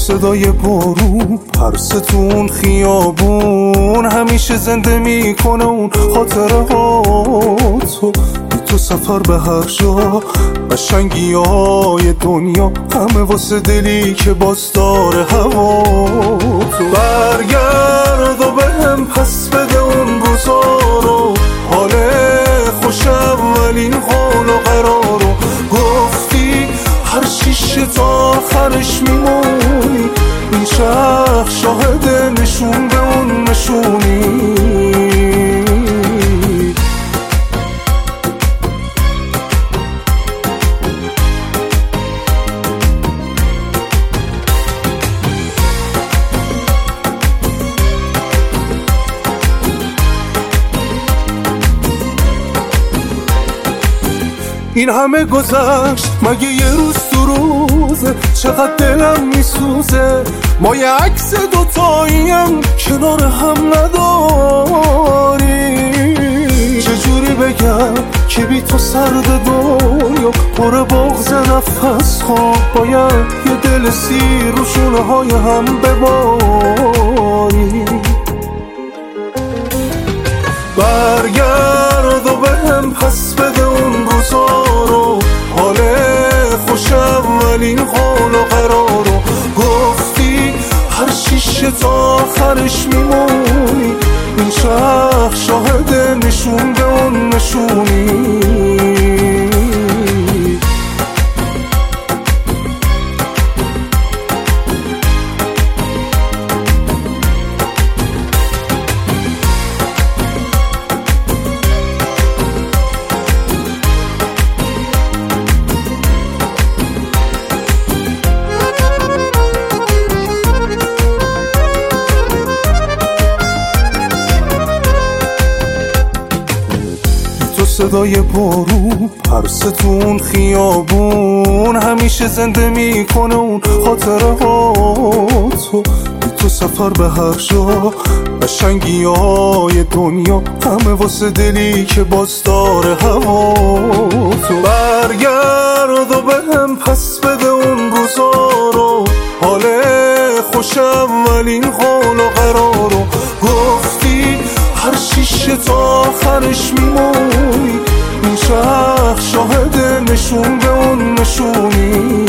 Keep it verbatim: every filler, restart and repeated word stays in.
صدای بارون پرستون خیابون همیشه زنده میکنه اون خاطره ها تو بی تو سفر به هر جا قشنگی های دنیا همه واسه دلی که باز داره هوا تو برگرد و به هم پس بده اون روزا رو حال خوش اولین حال و قرار رو گفتی هر شیشه تا آخرش میمونی این شهر شاهد نشون به اون نشونی این همه گذشت مگه یه روز تو روزه چقدر دلم میسوزه ما یه عکس دوتاییم کنار هم نداری چجوری بگم که بی تو سرد دنیا پر بغض نفس ها باید یه دل سیر رو شونه های هم بباری برگرد و به هم پس بده اون روزا رو حال خوش اولین حال و قرار رو گفتی هر شیشه تا آخرش میمونی این شهر شاهد نشون به اون نشونی صدای بارون پرستون خیابون همیشه زنده میکنه اون خاطره ها تو بی تو سفر به هر جا قشنگی های دنیا همه واسه دلی که باز داره هوا تو برگرد و به هم پس بده اون روزا رو حال خوش اولین حال و قرار رو گفتی هر شیشه تا آخرش میمونی این شهر شاهد نشون به اون نشونی